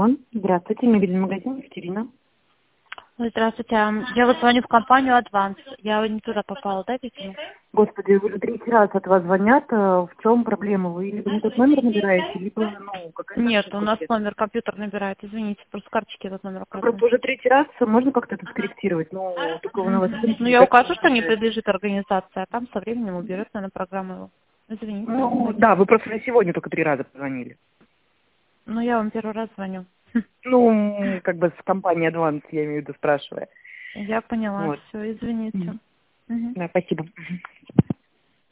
Здравствуйте, мебельный магазин Екатерина. Ой, здравствуйте. Я вот звоню в компанию «Адванс». Я не туда попала, да, видимо? Господи, уже третий раз от вас звонят. В чем проблема? Вы либо не тот номер набираете, либо, какая-то Нет, ошибка у нас где-то. номер компьютер набирает. Извините, просто с карточки этот номер указан. Просто уже третий раз, можно как-то это скорректировать? Только на вас Ну, я укажу, что не принадлежит организации, а там со временем уберет, наверное, программу его. Извините. Да, вы просто на сегодня только 3 раза позвонили. Ну, я вам первый раз звоню. С компании Advance, я имею в виду, спрашивая. Я поняла, Вот. все, извините. Да, спасибо.